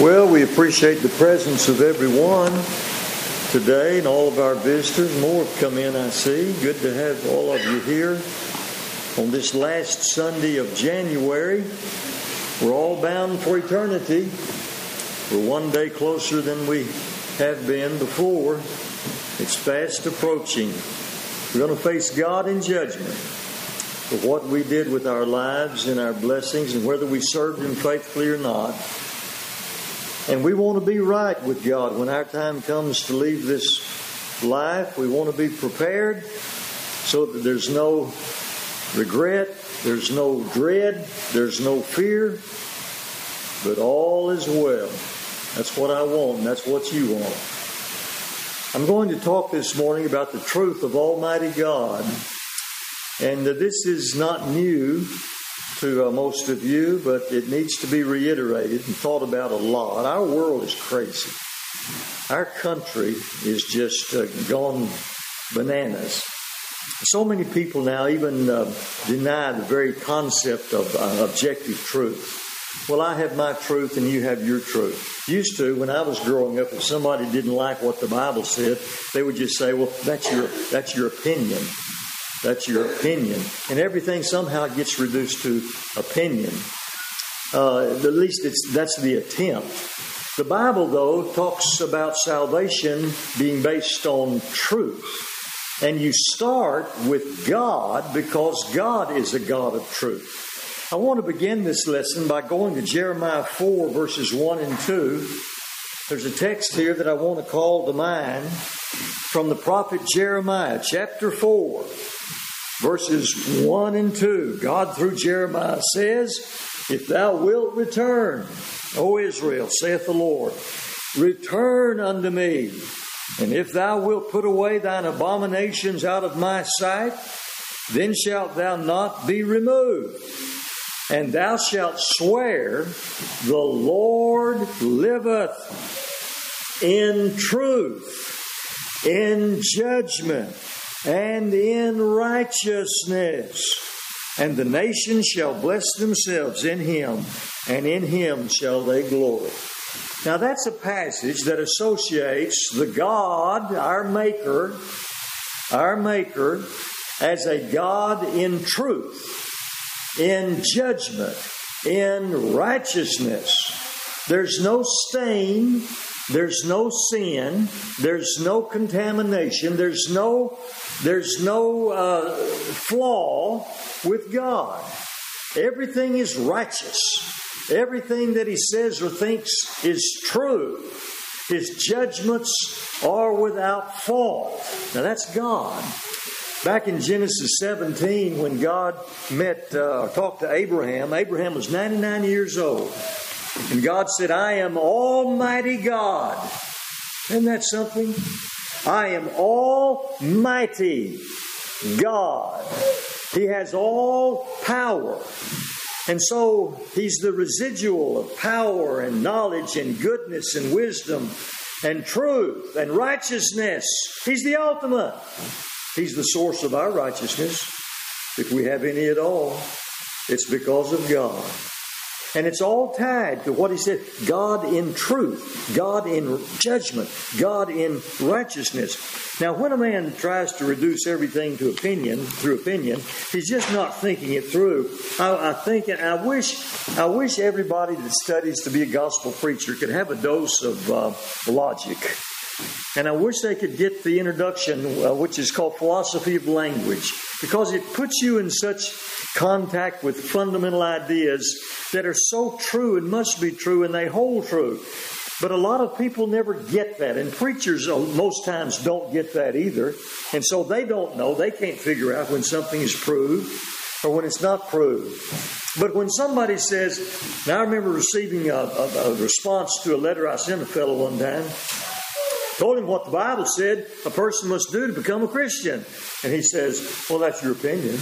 Well, we appreciate the presence of everyone today and all of our visitors. More have come in, I see. Good to have all of you here on this last Sunday of January. We're all bound for eternity. We're one day closer than we have been before. It's fast approaching. We're going to face God in judgment for what we did with our lives and our blessings and whether we served Him faithfully or not. And we want to be right with God when our time comes to leave this life. We want to be prepared so that there's no regret, there's no dread, there's no fear, but all is well. That's what I want, and that's what you want. I'm going to talk this morning about the truth of Almighty God. And this is not new to most of you, but it needs to be reiterated and thought about a lot. Our world is crazy. Our country is just gone bananas. So many people now even deny the very concept of objective truth. Well, I have my truth and you have your truth. Used to, when I was growing up, if somebody didn't like what the Bible said, they would just say, well, that's your opinion. That's your opinion. And everything somehow gets reduced to opinion. At least that's the attempt. The Bible, though, talks about salvation being based on truth. And you start with God because God is a God of truth. I want to begin this lesson by going to Jeremiah 4, verses 1 and 2. There's a text here that I want to call to mind from the prophet Jeremiah, chapter 4. Verses 1 and 2, God through Jeremiah says, If thou wilt return, O Israel, saith the Lord, return unto me. And if thou wilt put away thine abominations out of my sight, then shalt thou not be removed. And thou shalt swear, the Lord liveth, in truth, in judgment, and in righteousness. And the nations shall bless themselves in Him, and in Him shall they glory. Now that's a passage that associates the God, our Maker, as a God in truth, in judgment, in righteousness. There's no stain, there's no sin, there's no contamination, there's no flaw with God. Everything is righteous. Everything that He says or thinks is true. His judgments are without fault. Now that's God. Back in Genesis 17, when God talked to Abraham, Abraham was 99 years old. And God said, I am Almighty God. Isn't that something? I am Almighty God. He has all power. And so He's the residual of power and knowledge and goodness and wisdom and truth and righteousness. He's the ultimate. He's the source of our righteousness. If we have any at all, it's because of God. And it's all tied to what He said, God in truth, God in judgment, God in righteousness. Now, when a man tries to reduce everything to through opinion, he's just not thinking it through. I wish everybody that studies to be a gospel preacher could have a dose of logic. And I wish they could get the introduction, which is called Philosophy of Language, because it puts you in such contact with fundamental ideas that are so true and must be true, and they hold true. But a lot of people never get that, and preachers most times don't get that either. And so they don't know, they can't figure out when something is proved or when it's not proved. But when somebody says, now I remember receiving a response to a letter I sent a fellow one time. Told him what the Bible said a person must do to become a Christian. And he says, well, that's your opinion.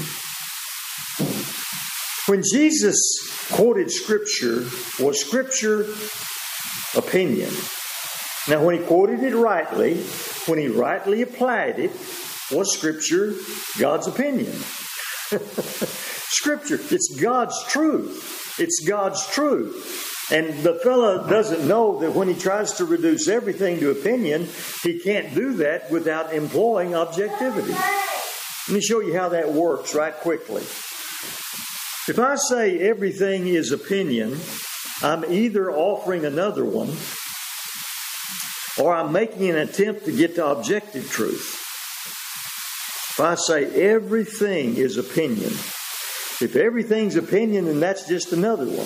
When Jesus quoted Scripture, was Scripture opinion? Now, when He quoted it rightly, when He rightly applied it, was Scripture God's opinion? Scripture, it's God's truth. It's God's truth. And the fellow doesn't know that when he tries to reduce everything to opinion, he can't do that without employing objectivity. Let me show you how that works right quickly. If I say everything is opinion, I'm either offering another one or I'm making an attempt to get to objective truth. If I say everything is opinion, if everything's opinion, then that's just another one.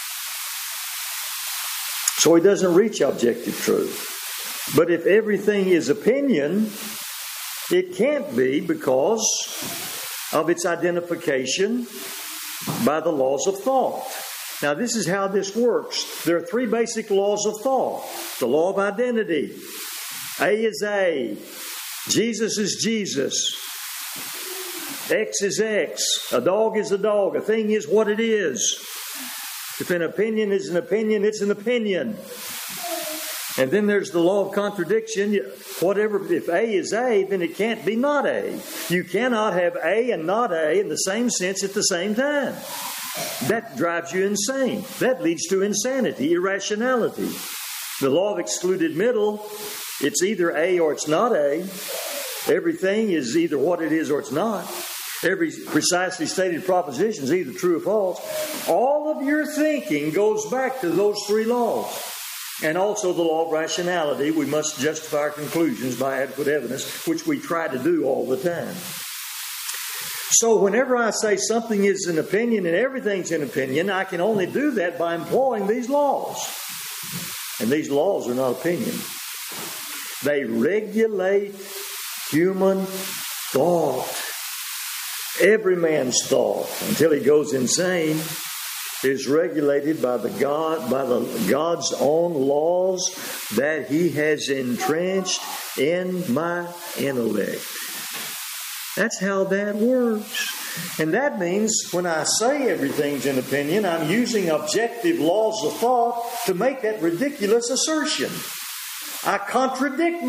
So he doesn't reach objective truth. But if everything is opinion, it can't be because of its identification by the laws of thought. Now, this is how this works. There are three basic laws of thought. The law of identity. A is A. Jesus is Jesus. X is X. A dog is a dog. A thing is what it is. If an opinion is an opinion, it's an opinion. And then there's the law of contradiction. Whatever, if A is A, then it can't be not A. You cannot have A and not A in the same sense at the same time. That drives you insane. That leads to insanity, irrationality. The law of excluded middle, it's either A or it's not A. Everything is either what it is or it's not. Every precisely stated proposition is either true or false. All of your thinking goes back to those three laws. And also the law of rationality. We must justify our conclusions by adequate evidence, which we try to do all the time. So whenever I say something is an opinion and everything's an opinion, I can only do that by employing these laws. And these laws are not opinion. They regulate human thought. Every man's thought, until he goes insane, is regulated by God's own laws that He has entrenched in my intellect. That's how that works. And that means when I say everything's an opinion, I'm using objective laws of thought to make that ridiculous assertion. I contradict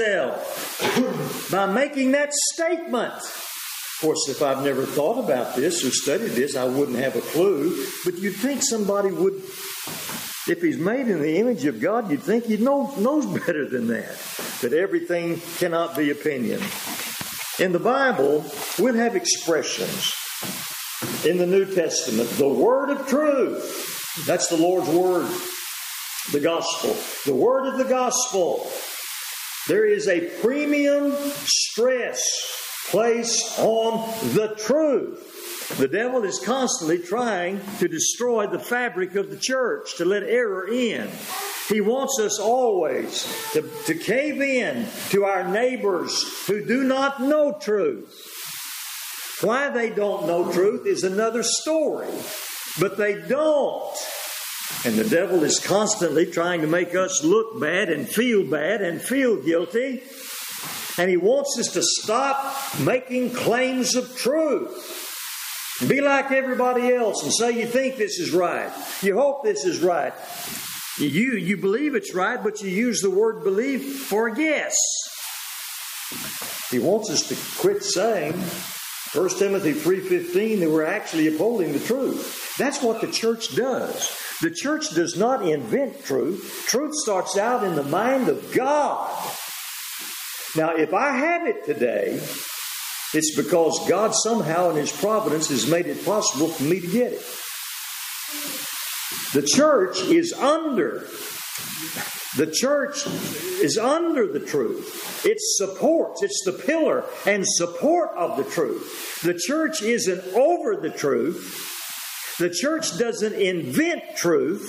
myself by making that statement. Of course, if I've never thought about this or studied this, I wouldn't have a clue. But you'd think somebody would, if he's made in the image of God, you'd think he knows better than that everything cannot be opinion. In the Bible, we'll have expressions. In the New Testament, the word of truth. That's the Lord's word. The gospel. The word of the gospel. There is a premium stress placed on the truth. The devil is constantly trying to destroy the fabric of the church, to let error in. He wants us always to cave in to our neighbors who do not know truth. Why they don't know truth is another story, but they don't. And the devil is constantly trying to make us look bad and feel guilty. And he wants us to stop making claims of truth. Be like everybody else and say you think this is right. You hope this is right. You believe it's right, but you use the word believe for yes. He wants us to quit saying 1 Timothy 3:15 that we're actually upholding the truth. That's what the church does. The church does not invent truth. Truth starts out in the mind of God. Now, if I have it today, it's because God somehow in His providence has made it possible for me to get it. The church is under the truth. It supports, it's the pillar and support of the truth. The church isn't over the truth. The church doesn't invent truth.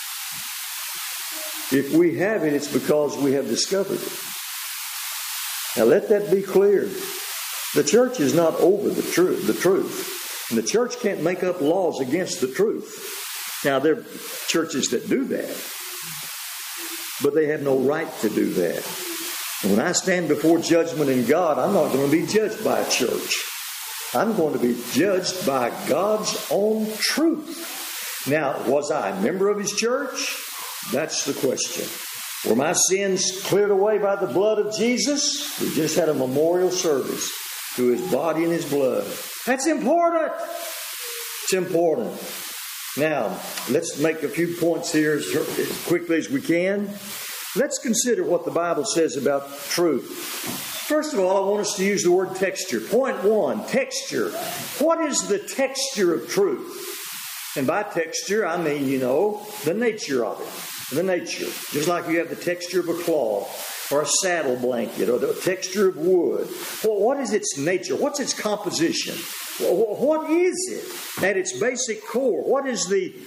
If we have it, it's because we have discovered it. Now let that be clear. The church is not over the truth. And the church can't make up laws against the truth. Now there are churches that do that. But they have no right to do that. And when I stand before judgment in God, I'm not going to be judged by a church. I'm going to be judged by God's own truth. Now, was I a member of His church? That's the question. Were my sins cleared away by the blood of Jesus? We just had a memorial service to His body and His blood. That's important. It's important. Now, let's make a few points here as quickly as we can. Let's consider what the Bible says about truth. First of all, I want us to use the word texture. Point one, texture. What is the texture of truth? And by texture, I mean, the nature of it. The nature. Just like you have the texture of a cloth or a saddle blanket or the texture of wood. Well, what is its nature? What's its composition? What is it at its basic core? What is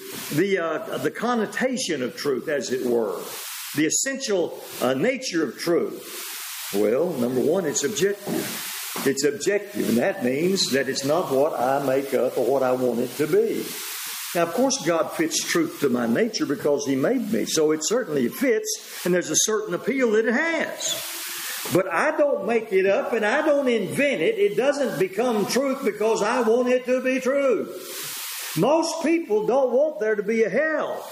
the connotation of truth, as it were? The essential nature of truth? Well, number one, it's objective. It's objective, and that means that it's not what I make up or what I want it to be. Now, of course, God fits truth to my nature because He made me, so it certainly fits, and there's a certain appeal that it has. But I don't make it up, and I don't invent it. It doesn't become truth because I want it to be true. Most people don't want there to be a hell.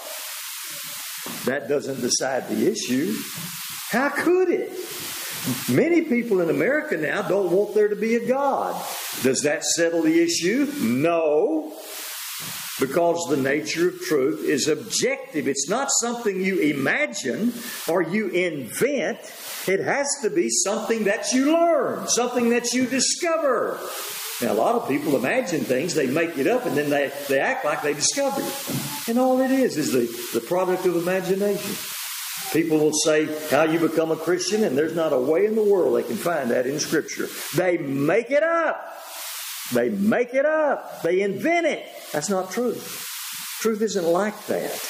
That doesn't decide the issue. How could it? Many people in America now don't want there to be a God. Does that settle the issue? No. Because the nature of truth is objective. It's not something you imagine or you invent. It has to be something that you learn, something that you discover. Now, a lot of people imagine things, they make it up, and then they act like they discovered it. And all it is the product of imagination. People will say how you become a Christian, and there's not a way in the world they can find that in Scripture. They make it up. They make it up. They invent it. That's not truth. Truth isn't like that.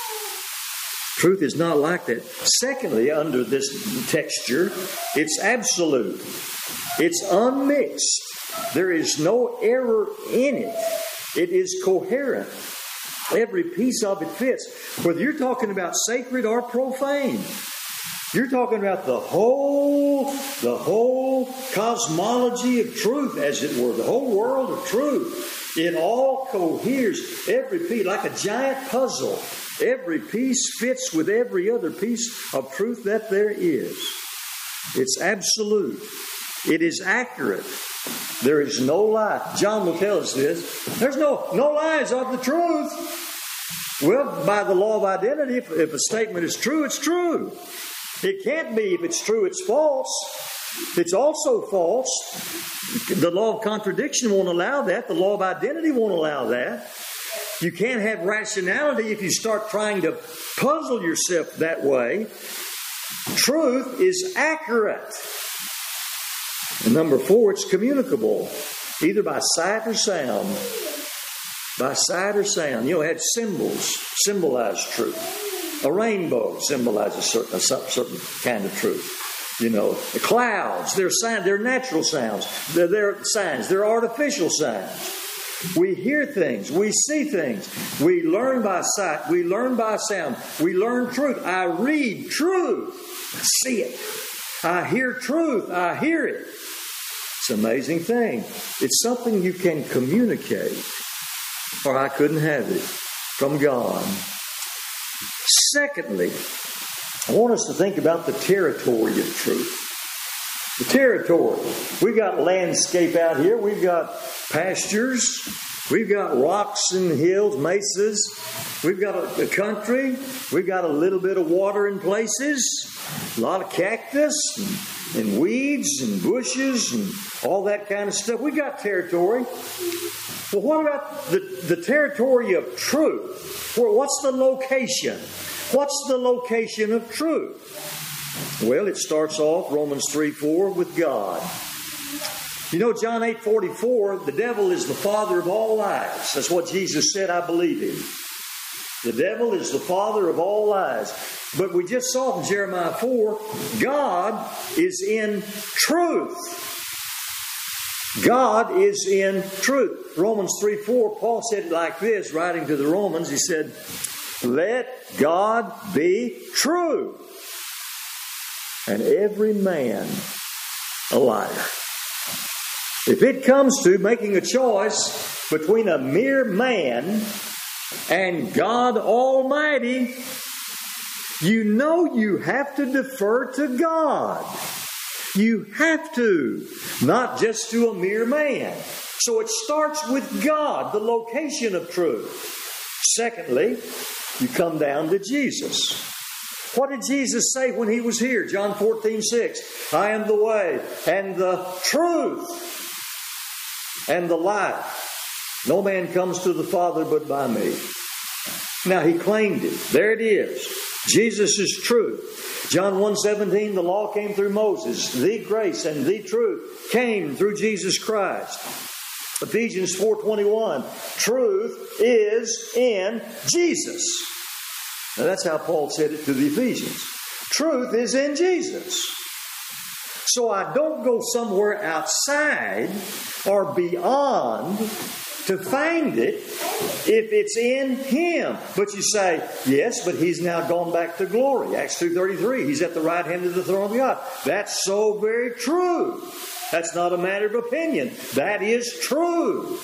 Truth is not like that. Secondly, under this texture, it's absolute. It's unmixed. There is no error in it. It is coherent. Every piece of it fits. Whether you're talking about sacred or profane, you're talking about the whole cosmology of truth, as it were, the whole world of truth. It all coheres, every piece, like a giant puzzle. Every piece fits with every other piece of truth that there is. It's absolute. It is accurate. There is no lie. John will tell us this. There's no lies of the truth. Well, by the law of identity, if a statement is true, it's true. It can't be. If it's true, it's false. It's also false. The law of contradiction won't allow that. The law of identity won't allow that. You can't have rationality if you start trying to puzzle yourself that way. Truth is accurate. And number 4, it's communicable, either by sight or sound. By sight or sound. It had symbols, symbolize truth. A rainbow symbolizes a certain kind of truth. The clouds, they're natural sounds. They're signs. They're artificial signs. We hear things. We see things. We learn by sight. We learn by sound. We learn truth. I read truth. I see it. I hear truth. I hear it. It's an amazing thing. It's something you can communicate, or I couldn't have it from God. Secondly, I want us to think about the territory of truth. The territory. We've got landscape out here. We've got pastures. We've got rocks and hills, mesas. We've got a country. We've got a little bit of water in places. A lot of cactus and weeds and bushes and all that kind of stuff. We've got territory. Well, what about the territory of truth? What's the location? What's the location of truth? Well, it starts off, Romans 3:4, with God. John 8:44, the devil is the father of all lies. That's what Jesus said, I believe him. The devil is the father of all lies. But we just saw in Jeremiah 4, God is in truth. God is in truth. Romans 3:4, Paul said it like this, writing to the Romans. He said, let God be true, and every man a liar. If it comes to making a choice between a mere man and God Almighty, you have to defer to God. You have to, not just to a mere man. So it starts with God, the location of truth. Secondly, you come down to Jesus. What did Jesus say when He was here? John 14:6. I am the way and the truth and the life. No man comes to the Father but by me. Now, He claimed it. There it is. Jesus is truth. John 1:17, the law came through Moses. The grace and the truth came through Jesus Christ. Ephesians 4:21, truth is in Jesus. Now, that's how Paul said it to the Ephesians. Truth is in Jesus. So I don't go somewhere outside or beyond to find it if it's in Him. But you say, yes, but He's now gone back to glory. Acts 2:33, He's at the right hand of the throne of God. That's so very true. That's not a matter of opinion. That is true.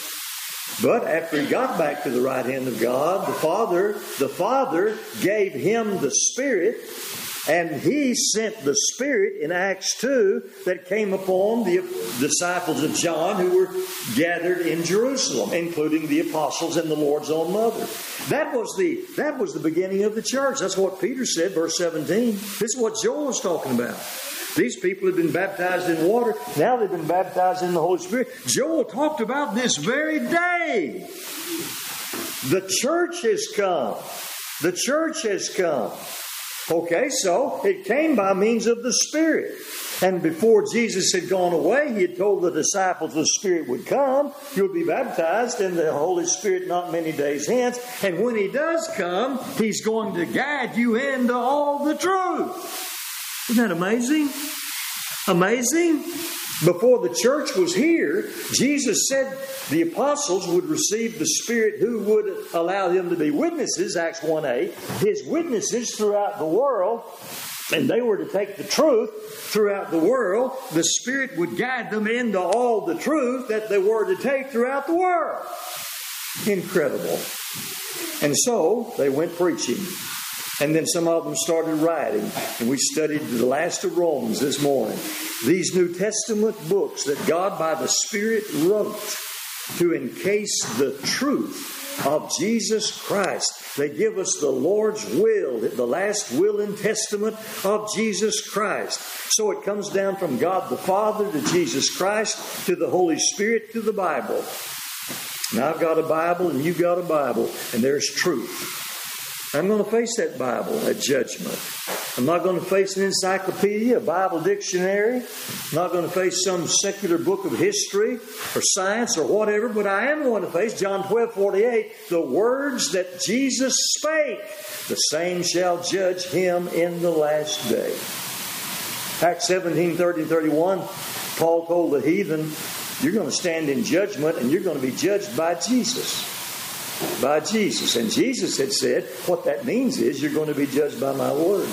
But after He got back to the right hand of God, the Father gave Him the Spirit, and He sent the Spirit in Acts 2 that came upon the disciples of John who were gathered in Jerusalem, including the apostles and the Lord's own mother. That was the beginning of the church. That's what Peter said, verse 17. This is what Joel was talking about. These people had been baptized in water. Now they've been baptized in the Holy Spirit. Joel talked about this very day. The church has come. The church has come. Okay, so it came by means of the Spirit. And before Jesus had gone away, He had told the disciples the Spirit would come. You'll be baptized in the Holy Spirit not many days hence. And when He does come, He's going to guide you into all the truth. Isn't that amazing? Amazing? Before the church was here, Jesus said the apostles would receive the Spirit who would allow them to be witnesses, Acts 1:8, His witnesses throughout the world, and they were to take the truth throughout the world. The Spirit would guide them into all the truth that they were to take throughout the world. Incredible. And so they went preaching. And then some of them started writing. And we studied the last of Romans this morning. These New Testament books that God by the Spirit wrote to encase the truth of Jesus Christ. They give us the Lord's will, the last will and testament of Jesus Christ. So it comes down from God the Father to Jesus Christ to the Holy Spirit to the Bible. Now I've got a Bible and you've got a Bible, and there's truth. I'm going to face that Bible at judgment. I'm not going to face an encyclopedia, a Bible dictionary. I'm not going to face some secular book of history or science or whatever, but I am going to face John 12:48, the words that Jesus spake, the same shall judge him in the last day. Acts 17:30-31, Paul told the heathen, you're going to stand in judgment and you're going to be judged by Jesus. By Jesus. And Jesus had said, what that means is you're going to be judged by my word.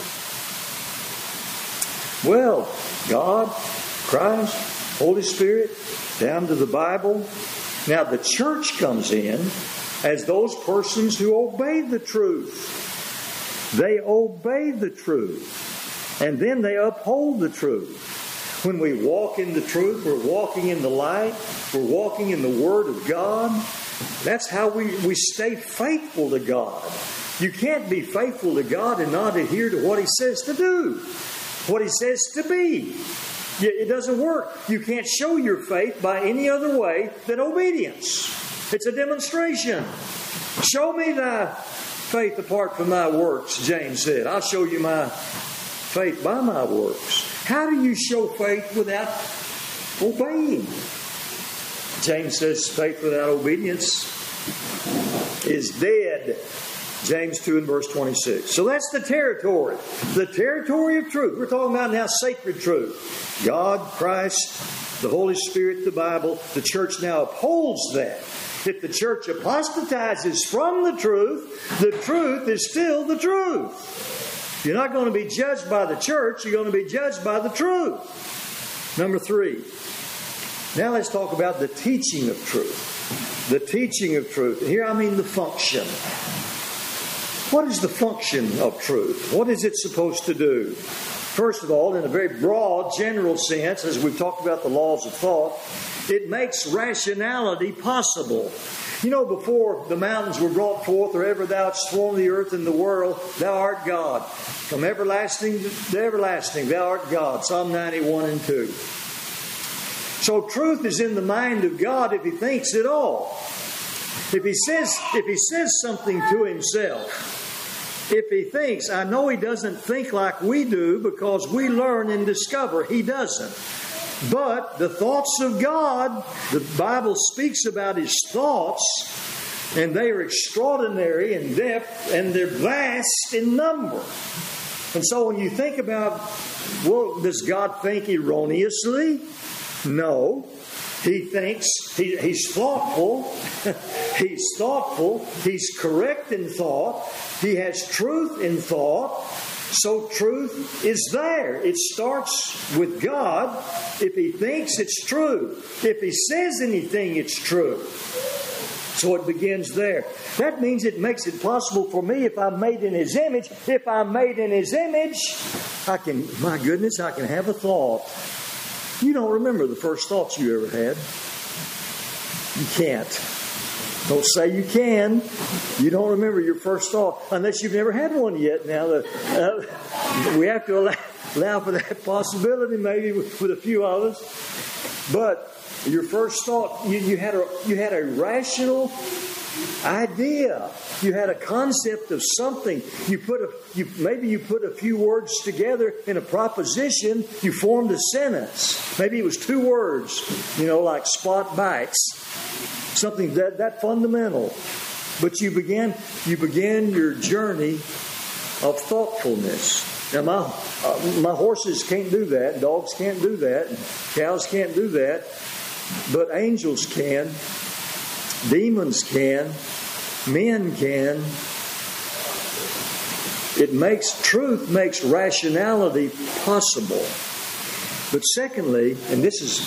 Well, God, Christ, Holy Spirit, down to the Bible. Now the church comes in as those persons who obey the truth. They obey the truth. And then they uphold the truth. When we walk in the truth, we're walking in the light. We're walking in the Word of God. That's how we stay faithful to God. You can't be faithful to God and not adhere to what He says to do, what He says to be. It doesn't work. You can't show your faith by any other way than obedience. It's a demonstration. Show me thy faith apart from thy works, James said. I'll show you my faith by my works. How do you show faith without obeying? James says faith without obedience is dead. James 2 and verse 26. So that's the territory. The territory of truth. We're talking about now sacred truth. God, Christ, the Holy Spirit, the Bible. The church now upholds that. If the church apostatizes from the truth is still the truth. You're not going to be judged by the church. You're going to be judged by the truth. Number 3. Now let's talk about the teaching of truth. The teaching of truth. Here I mean the function. What is the function of truth? What is it supposed to do? First of all, in a very broad, general sense, as we've talked about the laws of thought, it makes rationality possible. You know, before the mountains were brought forth, or ever thou hadst formed the earth and the world, thou art God. From everlasting to everlasting, thou art God. Psalm 91 and 2. So truth is in the mind of God if He thinks at all. If He says something to Himself, if He thinks, I know He doesn't think like we do because we learn and discover He doesn't. But the thoughts of God, the Bible speaks about His thoughts, and they are extraordinary in depth, and they're vast in number. And so when you think about, well, does God think erroneously? No. He thinks, He's thoughtful. He's thoughtful. He's correct in thought. He has truth in thought. So truth is there. It starts with God. If He thinks, it's true. If He says anything, it's true. So it begins there. That means it makes it possible for me, if I'm made in His image, I can have a thought. You don't remember the first thoughts you ever had. You can't. Don't say you can. You don't remember your first thought unless you've never had one yet. Now, we have to allow for that possibility, maybe with a few of us. But your first thought, you had a rational idea. You had a concept of something. Maybe you put a few words together in a proposition. You formed a sentence. Maybe it was 2 words, like spot bites. Something that fundamental. But you began your journey of thoughtfulness. Now, my horses can't do that. Dogs can't do that. Cows can't do that. But angels can. Demons can. Men can. Truth makes rationality possible. But secondly, and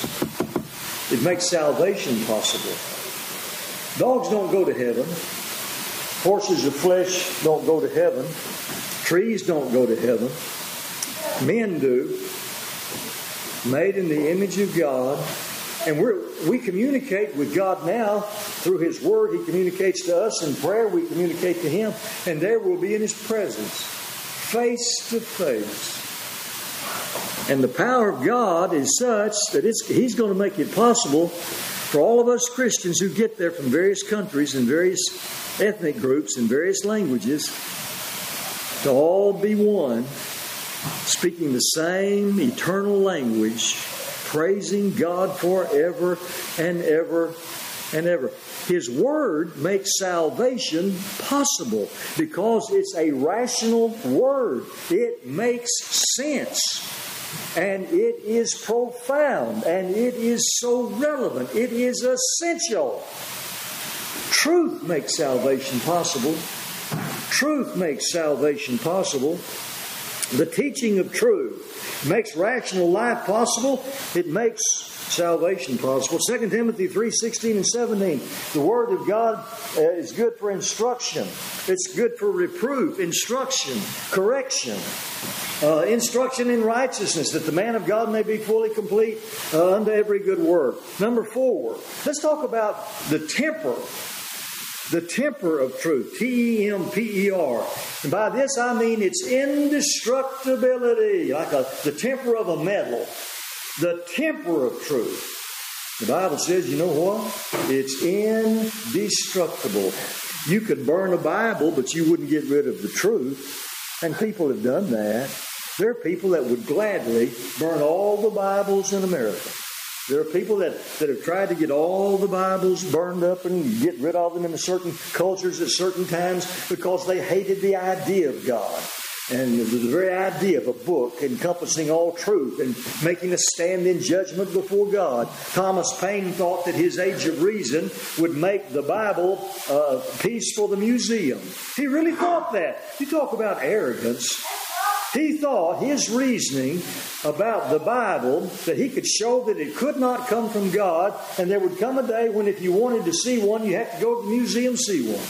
it makes salvation possible. Dogs don't go to heaven. Horses of flesh don't go to heaven. Trees don't go to heaven. Men do. Made in the image of God. And we communicate with God now through His Word. He communicates to us in prayer. We communicate to Him. And there we'll be in His presence, face to face. And the power of God is such that He's going to make it possible for all of us Christians who get there from various countries and various ethnic groups and various languages to all be one, speaking the same eternal language, praising God forever and ever and ever. His Word makes salvation possible because it's a rational Word. It makes sense. And it is profound. And it is so relevant. It is essential. Truth makes salvation possible. Truth makes salvation possible. The teaching of truth makes rational life possible. It makes salvation possible. 2 Timothy 3:16 and 17. The Word of God is good for instruction. It's good for reproof, instruction, correction. Instruction in righteousness, that the man of God may be fully complete unto every good work. Number 4, let's talk about the temper. The temper of truth. T-E-M-P-E-R. And by this I mean its indestructibility. Like the temper of a metal. The temper of truth. The Bible says, you know what? It's indestructible. You could burn a Bible, but you wouldn't get rid of the truth. And people have done that. There are people that would gladly burn all the Bibles in America. There are people that have tried to get all the Bibles burned up and get rid of them in certain cultures at certain times because they hated the idea of God. And the very idea of a book encompassing all truth and making us stand in judgment before God. Thomas Paine thought that his Age of Reason would make the Bible a piece for the museum. He really thought that. You talk about arrogance. He thought his reasoning about the Bible, that he could show that it could not come from God, and there would come a day when if you wanted to see one, you had to go to the museum see one.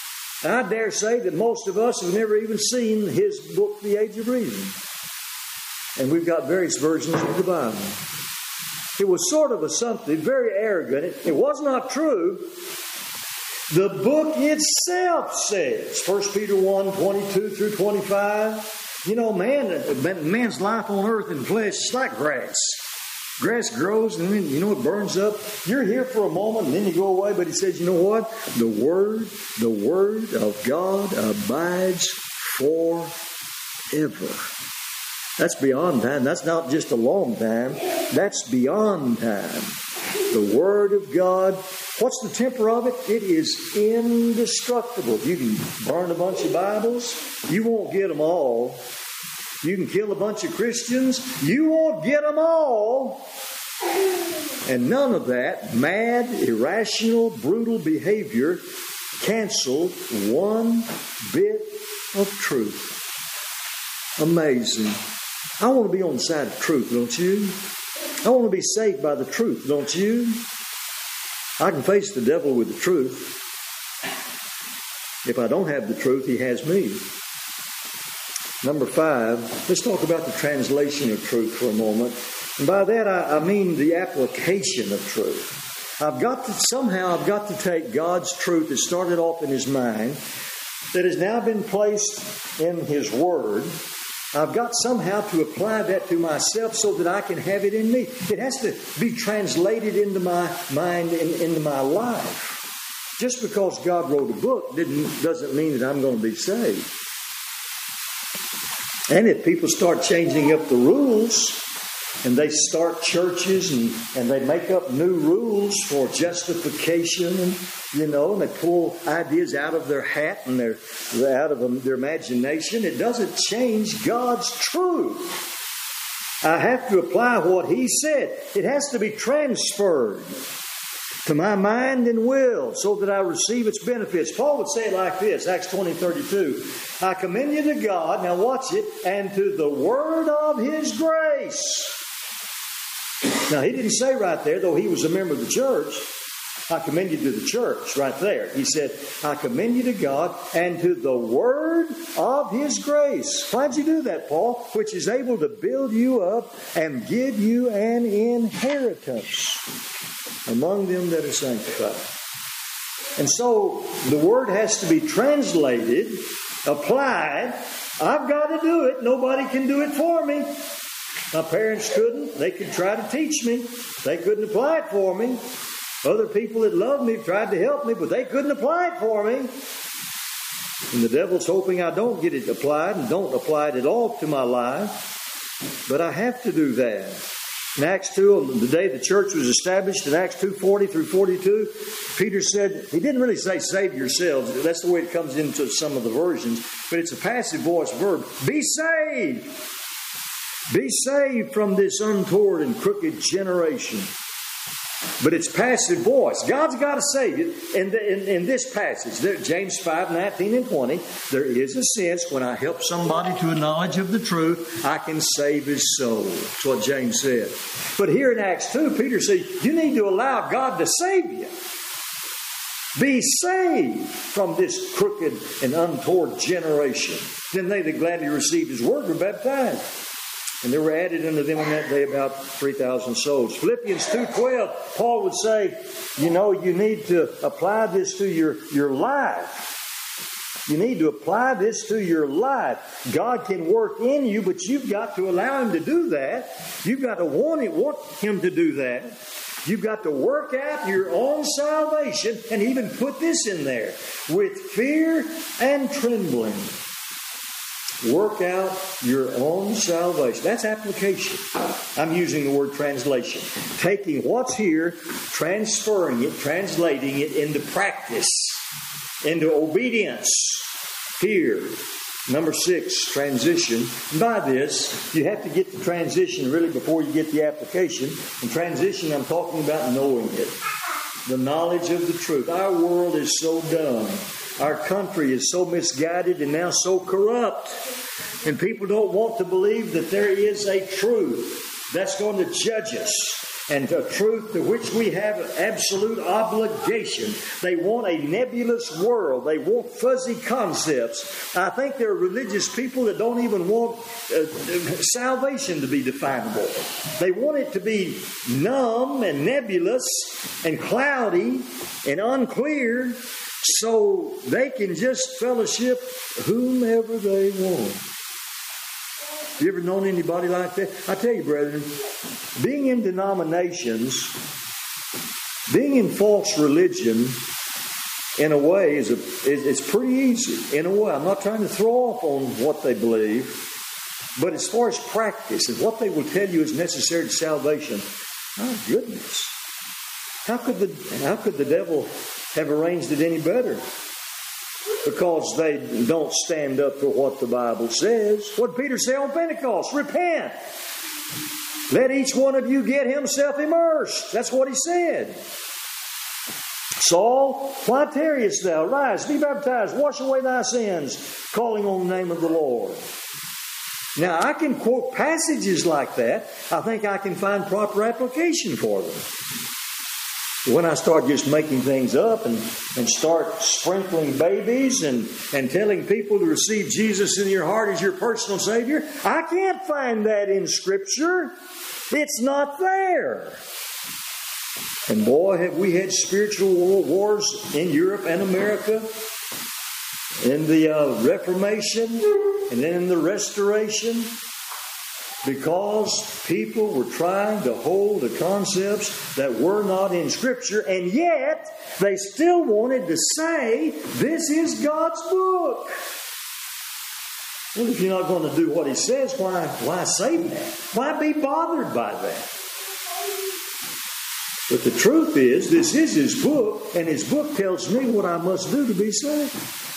I dare say that most of us have never even seen his book, The Age of Reason. And we've got various versions of the Bible. It was sort of something very arrogant. It was not true. The book itself says, 1 Peter 1, 22 through 25, you know, man's life on earth in flesh is like grass. Grass grows and then, it burns up. You're here for a moment and then you go away. But he says, you know what? The Word of God abides forever. That's beyond time. That's not just a long time. That's beyond time. The Word of God, what's the temper of it? It is indestructible. You can burn a bunch of Bibles. You won't get them all. You can kill a bunch of Christians. You won't get them all. And none of that mad, irrational, brutal behavior canceled one bit of truth. Amazing. I want to be on the side of truth, don't you? I want to be saved by the truth, don't you? I can face the devil with the truth. If I don't have the truth, he has me. Number 5, let's talk about the translation of truth for a moment. And by that I mean the application of truth. I've got to take God's truth that started off in His mind, that has now been placed in His Word. I've got somehow to apply that to myself so that I can have it in me. It has to be translated into my mind and into my life. Just because God wrote a book doesn't mean that I'm going to be saved. And if people start changing up the rules, and they start churches and they make up new rules for justification, and they pull ideas out of their hat and they're out of their imagination, it doesn't change God's truth. I have to apply what He said. It has to be transferred to my mind and will so that I receive its benefits. Paul would say it like this, Acts 20:32. I commend you to God, now watch it, and to the word of His grace. Now, he didn't say right there, though he was a member of the church, I commend you to the church, right there. He said, I commend you to God and to the word of His grace. Why'd you do that, Paul? Which is able to build you up and give you an inheritance among them that are sanctified. And so, the word has to be translated, applied. I've got to do it. Nobody can do it for me. My parents couldn't. They could try to teach me. They couldn't apply it for me. Other people that loved me tried to help me, but they couldn't apply it for me. And the devil's hoping I don't get it applied and don't apply it at all to my life. But I have to do that. In Acts 2, on the day the church was established, in Acts 2:40 through 42, Peter said, he didn't really say save yourselves. That's the way it comes into some of the versions. But it's a passive voice verb. Be saved. Be saved from this untoward and crooked generation. But it's passive voice. God's got to save you. In this passage, James 5:19 and 20, there is a sense when I help somebody to a knowledge of the truth, I can save his soul. That's what James said. But here in Acts 2, Peter said, you need to allow God to save you. Be saved from this crooked and untoward generation. Then they that gladly received His word were baptized. And there were added unto them on that day about 3,000 souls. Philippians 2:12, Paul would say, you need to apply this to your life. You need to apply this to your life. God can work in you, but you've got to allow Him to do that. You've got to want Him to do that. You've got to work out your own salvation, and even put this in there, with fear and trembling. Work out your own salvation. That's application. I'm using the word translation. Taking what's here, transferring it, translating it into practice, into obedience. Here. Number 6, transition. And by this, you have to get the transition really before you get the application. And transition, I'm talking about knowing it. The knowledge of the truth. Our world is so dumb. Our country is so misguided and now so corrupt. And people don't want to believe that there is a truth that's going to judge us. and a truth to which we have absolute obligation. They want a nebulous world. They want fuzzy concepts. I think there are religious people that don't even want salvation to be definable. They want it to be numb and nebulous and cloudy and unclear so they can just fellowship whomever they want. You ever known anybody like that? I tell you, brethren, being in denominations, being in false religion, in a way, it's pretty easy. In a way, I'm not trying to throw off on what they believe, but as far as practice and what they will tell you is necessary to salvation, my goodness, how could the devil have arranged it any better? Because they don't stand up for what the Bible says. What did Peter say on Pentecost? Repent. Let each one of you get himself immersed. That's what he said. Saul, why tarriest thou? Arise, be baptized, wash away thy sins, calling on the name of the Lord. Now, I can quote passages like that. I think I can find proper application for them. When I start just making things up and start sprinkling babies and telling people to receive Jesus in your heart as your personal Savior, I can't find that in Scripture. It's not there. And boy, have we had spiritual wars in Europe and America, in the Reformation, and then in the Restoration, because people were trying to hold the concepts that were not in Scripture, and yet they still wanted to say, this is God's book. Well, if you're not going to do what He says, why say that? Why be bothered by that? But the truth is, this is His book, and His book tells me what I must do to be saved.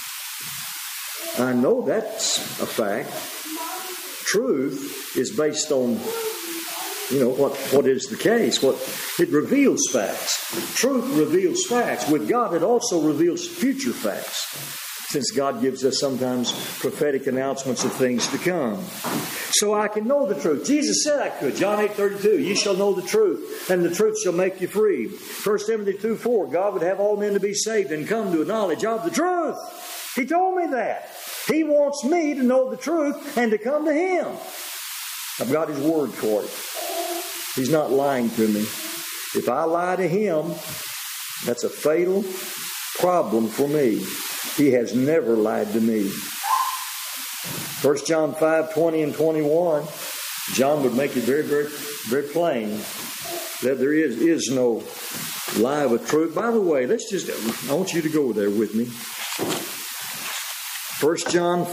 I know that's a fact. Truth is based on, what is the case. It reveals facts. Truth reveals facts. With God, it also reveals future facts, since God gives us sometimes prophetic announcements of things to come. So I can know the truth. Jesus said I could. John 8:32, ye shall know the truth, and the truth shall make you free. 1 Timothy 2:4, God would have all men to be saved and come to a knowledge of the truth. He told me that. He wants me to know the truth and to come to Him. I've got His word for it. He's not lying to me. If I lie to Him, that's a fatal problem for me. He has never lied to me. 1 John 5:20 and 21, John would make it very, very, very plain that there is no lie with truth. By the way, I want you to go there with me. 1 John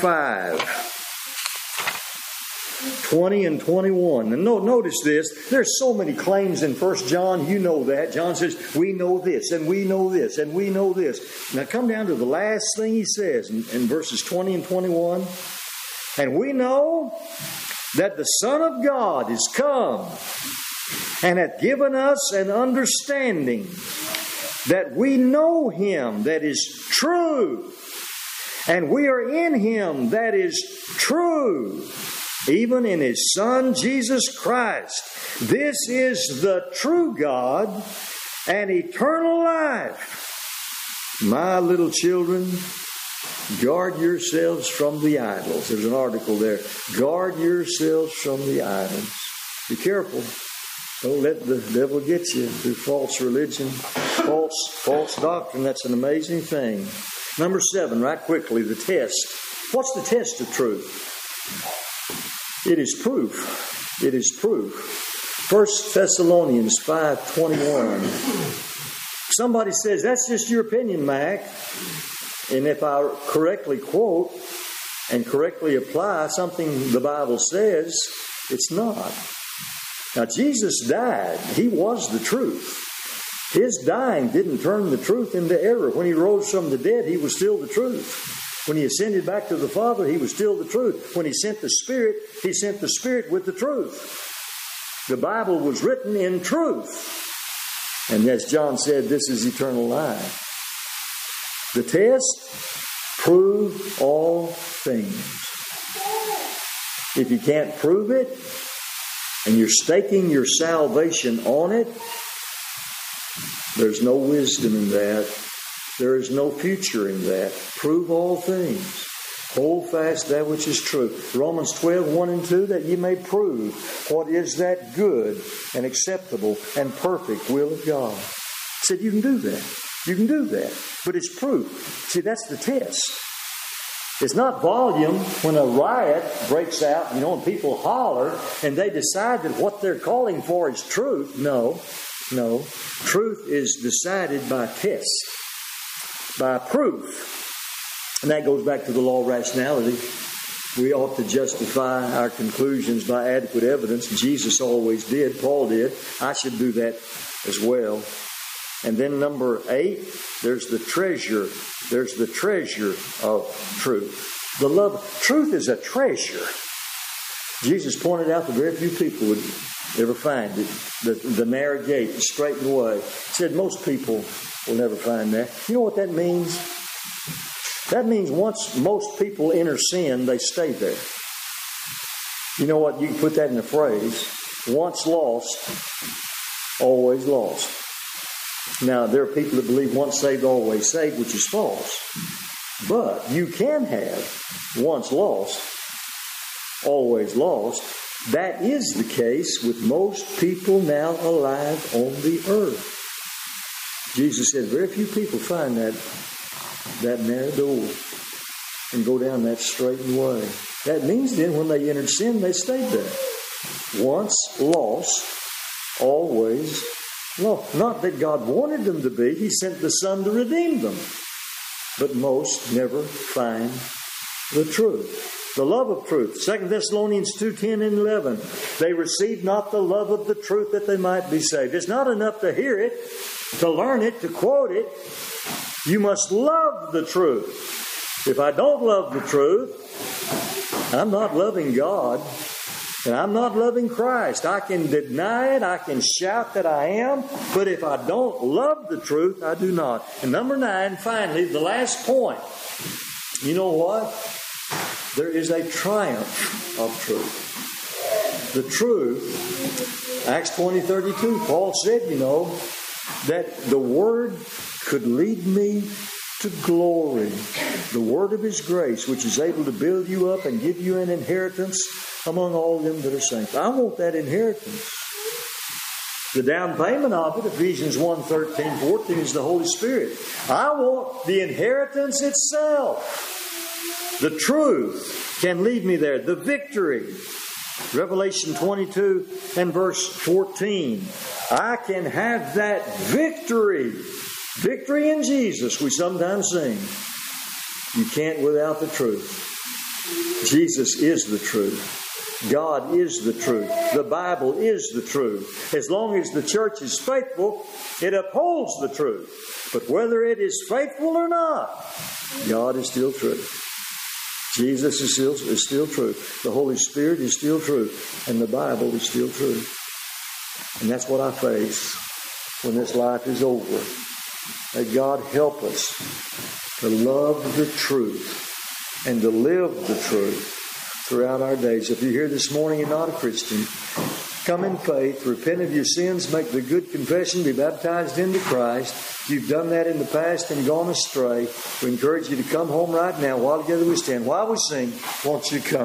5:20 and 21. And notice this. There's so many claims in 1 John. You know that. John says, we know this, and we know this, and we know this. Now come down to the last thing he says in verses 20 and 21. And we know that the Son of God is come and hath given us an understanding that we know Him that is true. And we are in Him that is true, even in His Son, Jesus Christ. This is the true God and eternal life. My little children, guard yourselves from the idols. There's an article there. Guard yourselves from the idols. Be careful. Don't let the devil get you through false religion, false doctrine. That's an amazing thing. Number 7, right quickly, the test. What's the test of truth? It is proof. It is proof. 1 Thessalonians 5:21. Somebody says, that's just your opinion, Mac. And if I correctly quote and correctly apply something the Bible says, it's not. Now, Jesus died. He was the truth. His dying didn't turn the truth into error. When He rose from the dead, He was still the truth. When He ascended back to the Father, He was still the truth. When He sent the Spirit, He sent the Spirit with the truth. The Bible was written in truth. And as John said, this is eternal life. The test, prove all things. If you can't prove it, and you're staking your salvation on it, there's no wisdom in that. There is no future in that. Prove all things. Hold fast that which is true. Romans 12, 1 and 2, that ye may prove what is that good and acceptable and perfect will of God. He said you can do that. You can do that. But it's proof. See, that's the test. It's not volume when a riot breaks out, and people holler and they decide that what they're calling for is truth. No. Truth is decided by test, by proof. And that goes back to the law of rationality. We ought to justify our conclusions by adequate evidence. Jesus always did. Paul did. I should do that as well. And then number 8, there's the treasure. There's the treasure of truth. The love. Truth is a treasure. Jesus pointed out that very few people would ever find it. The narrow gate, the straightened way. He said most people will never find that. You know what that means? That means once most people enter sin, they stay there. You know what? You can put that in a phrase. Once lost, always lost. Now, there are people that believe once saved, always saved, which is false. But you can have once lost, always lost. That is the case with most people now alive on the earth. Jesus said very few people find that narrow door and go down that straightened way. That means then when they entered sin, they stayed there. Once lost, always lost. Not that God wanted them to be. He sent the Son to redeem them. But most never find the truth. The love of truth. 2 Thessalonians 2, 10 and 11. They received not the love of the truth that they might be saved. It's not enough to hear it, to learn it, to quote it. You must love the truth. If I don't love the truth, I'm not loving God, and I'm not loving Christ. I can deny it, I can shout that I am, but if I don't love the truth, I do not. And number 9, finally, the last point. You know what? There is a triumph of truth. The truth, Acts 20:32, Paul said, that the Word could lead me to glory. The word of His grace, which is able to build you up and give you an inheritance among all them that are saints. I want that inheritance. The down payment of it, Ephesians 1, 13, 14, is the Holy Spirit. I want the inheritance itself. The truth can lead me there. The victory. Revelation 22 and verse 14. I can have that victory. Victory in Jesus, we sometimes sing. You can't without the truth. Jesus is the truth. God is the truth. The Bible is the truth. As long as the church is faithful, it upholds the truth. But whether it is faithful or not, God is still true. Jesus is still true. The Holy Spirit is still true. And the Bible is still true. And that's what I face when this life is over. May God help us to love the truth and to live the truth throughout our days. If you're here this morning and not a Christian, come in faith, repent of your sins, make the good confession, be baptized into Christ. If you've done that in the past and gone astray, we encourage you to come home right now. While together we stand, while we sing, won't you come?